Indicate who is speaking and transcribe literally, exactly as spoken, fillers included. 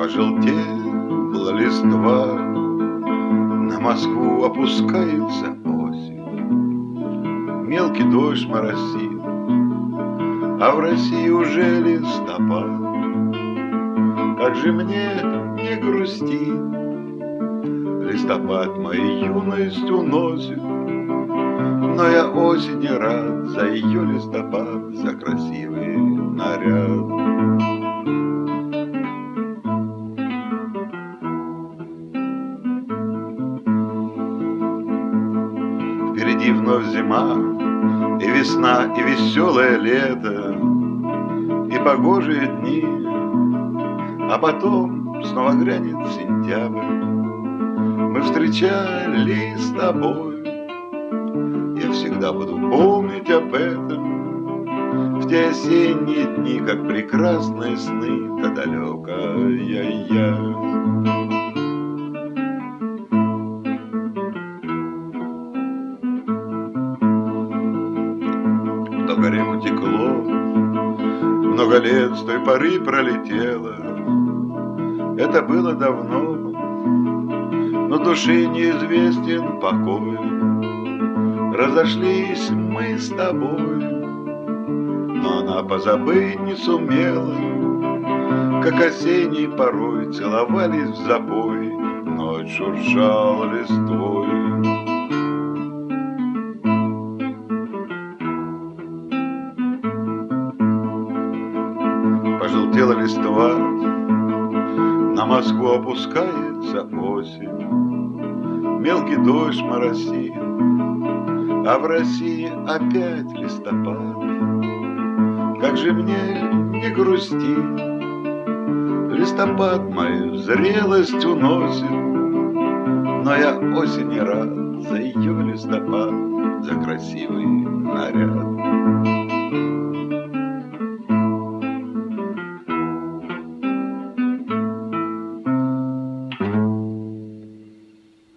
Speaker 1: Пожелтела листва, на Москву опускается осень, мелкий дождь моросит, а в России уже листопад. Как же мне не грустить, листопад мою юность уносит, но я осени рад за ее листопад, за красивый наряд. Впереди вновь зима, и весна, и веселое лето, и погожие дни, а потом снова грянет сентябрь. Мы встречались с тобой, я всегда буду помнить об этом, в те осенние дни, как прекрасные сны, та далекая я. Много лет утекло, много лет с той поры пролетело. Это было давно, но душе неизвестен покой. Разошлись мы с тобой, но она позабыть не сумела, как осенней порой целовались в запой, ночь шуршала листвой. Пожелтела листва, на Москву опускается осень, мелкий дождь моросит, а в России опять листопад. Как же мне не грустить, листопад мою зрелость уносит, но я осени рад за ее листопад, за красивый наряд.